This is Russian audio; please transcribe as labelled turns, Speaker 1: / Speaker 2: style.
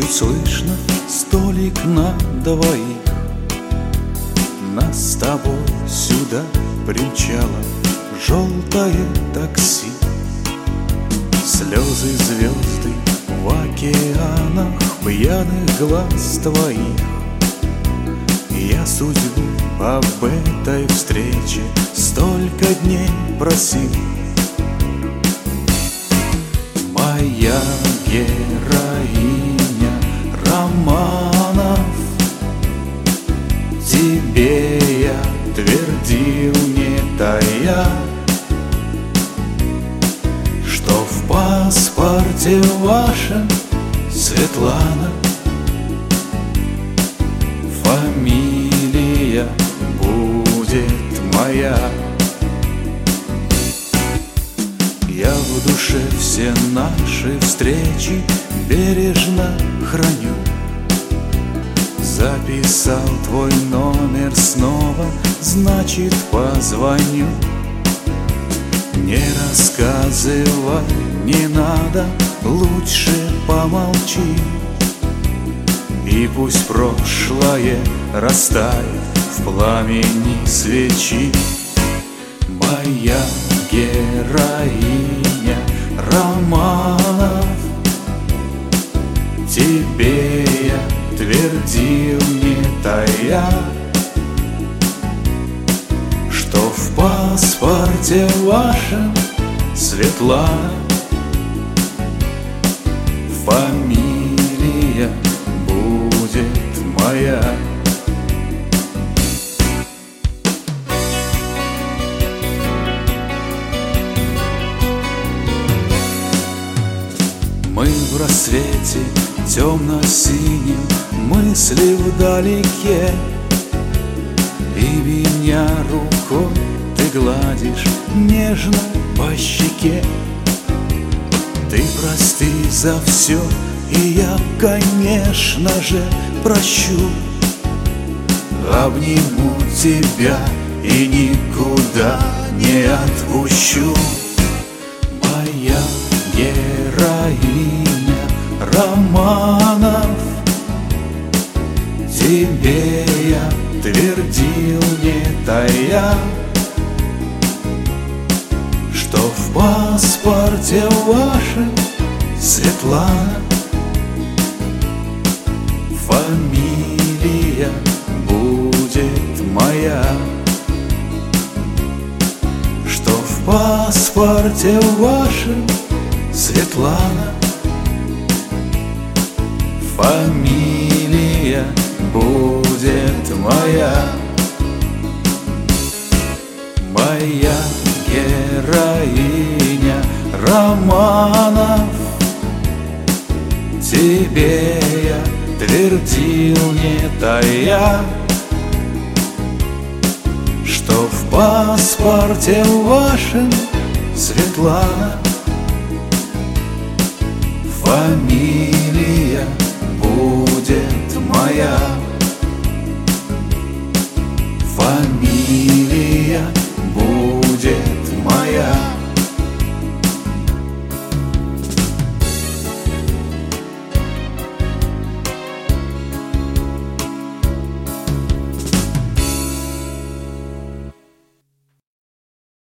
Speaker 1: слышно столик на двоих. Нас с тобой сюда примчало желтое такси. Слезы, звезды в океанах пьяных глаз твоих. Я судьбу об этой встрече столько дней просил. Моя героиня романов, тебе я твердил, не тая, что в паспорте вашем Светлана, фамилия будет моя. Я в душе все наши встречи бережно храню. Записал твой номер снова, значит позвоню. Не рассказывай, не надо, лучше помолчи. И пусть прошлое растает в пламени свечи. Моя героиня романов, тебе я твердил, не тая, что в паспорте вашем Светлана, фамилия будет моя. Мы в рассвете темно-синим, мысли вдалеке, и меня рукой ты гладишь нежно по щеке. Ты прости за все, и я, конечно же, прощу. Обниму тебя и никуда не отпущу. Моя героиня романов, тебе я твердил, не тая, что в паспорте вашем Светлана, фамилия будет моя. Что в паспорте вашем Светлана, фамилия будет моя. Моя героиня романов, тебе я твердил, не тая, что в паспорте вашем Светлана, фамилия будет моя. Фамилия